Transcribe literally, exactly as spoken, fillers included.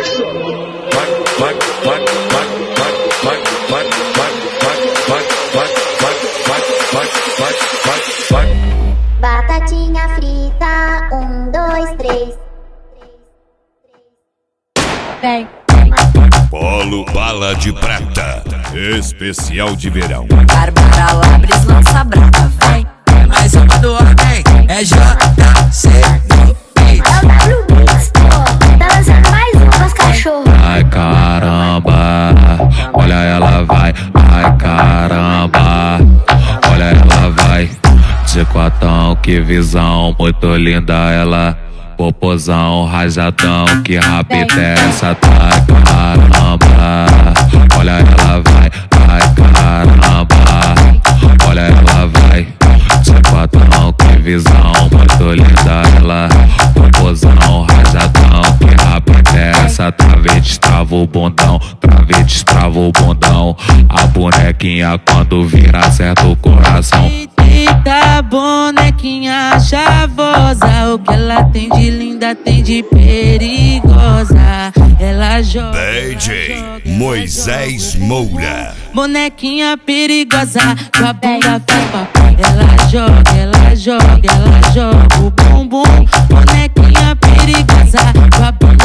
Batatinha frita, um, dois, três. Vem. Polo Bala de Prata, especial de verão. Bárbara Labres lança brava, vem. Mais uma do ordem, é J C do Beat. É o W Mix, pô. Tá lançando mais um com os cachorros. Ai caramba, olha ela vai. Ai caramba, olha ela vai. De quatão, que visão, muito linda ela. Popozão, rajadão, que rapida é essa? Ai caramba, olha ela vai. Ai caramba, olha ela vai. De quatão, que visão, muito linda ela. Popozão, rajadão, que rapida é essa? Trave, destrava o bundão, trave, destrava o bundão. A bonequinha quando vira acerta o coração. Eita, bonequinha chavosa, o que ela tem de linda, tem de perigosa. Ela joga, D J Moisés Moura. bonequinha perigosa, com a bunda faz papai. Ela joga, ela joga, ela joga o bumbum. Bonequinha perigosa, com a bunda